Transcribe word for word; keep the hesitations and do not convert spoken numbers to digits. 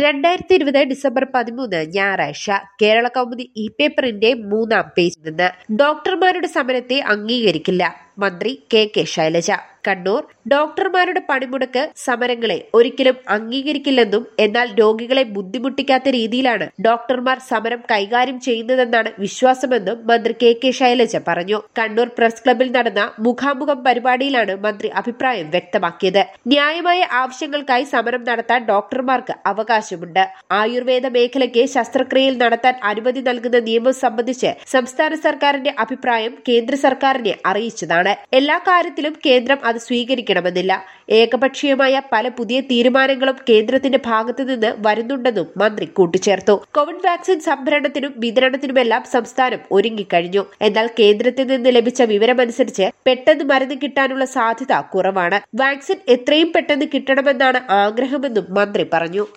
രണ്ടായിരത്തി ഇരുപത് ഡിസംബർ പതിമൂന്ന് ഞായറാഴ്ച കേരള കൗമുദി ഇ പേപ്പറിന്റെ മൂന്നാം പേജിൽ നിന്ന് ഡോക്ടർമാരുടെ സമരത്തെ അംഗീകരിക്കില്ല മന്ത്രി കെ കെ ശൈലജ. കണ്ണൂർ. ഡോക്ടർമാരുടെ പണിമുടക്ക് സമരങ്ങളെ ഒരിക്കലും അംഗീകരിക്കില്ലെന്നും എന്നാൽ രോഗികളെ ബുദ്ധിമുട്ടിക്കാത്ത രീതിയിലാണ് ഡോക്ടർമാർ സമരം കൈകാര്യം ചെയ്യുന്നതെന്നാണ് വിശ്വാസമെന്നും മന്ത്രി കെ കെ ശൈലജ പറഞ്ഞു. കണ്ണൂർ പ്രസ് ക്ലബിൽ നടന്ന മുഖാമുഖം പരിപാടിയിലാണ് മന്ത്രി അഭിപ്രായം വ്യക്തമാക്കിയത്. ന്യായമായ ആവശ്യങ്ങൾക്കായി സമരം നടത്താൻ ഡോക്ടർമാർക്ക് അവകാശമുണ്ട്. ആയുർവേദ മേഖലയ്ക്ക് ശസ്ത്രക്രിയയിൽ നടത്താൻ അനുമതി നൽകുന്ന നിയമം സംബന്ധിച്ച് സംസ്ഥാന സർക്കാരിന്റെ അഭിപ്രായം കേന്ദ്ര സർക്കാരിനെ അറിയിച്ചതാണ്. എല്ലാ കാര്യത്തിലും കേന്ദ്രം അത് സ്വീകരിക്കണമെന്നില്ല. ഏകപക്ഷീയമായ പല പുതിയ തീരുമാനങ്ങളും കേന്ദ്രത്തിന്റെ ഭാഗത്തു നിന്ന് വരുന്നുണ്ടെന്നും മന്ത്രി കൂട്ടിച്ചേർത്തു. കോവിഡ് വാക്സിൻ സംഭരണത്തിനും വിതരണത്തിനുമെല്ലാം സംസ്ഥാനം ഒരുങ്ങിക്കഴിഞ്ഞു. എന്നാൽ കേന്ദ്രത്തിൽ നിന്ന് ലഭിച്ച വിവരമനുസരിച്ച് പെട്ടെന്ന് മരുന്ന് കിട്ടാനുള്ള സാധ്യത കുറവാണ്. വാക്സിൻ എത്രയും പെട്ടെന്ന് കിട്ടണമെന്നാണ് ആഗ്രഹമെന്നും മന്ത്രി പറഞ്ഞു.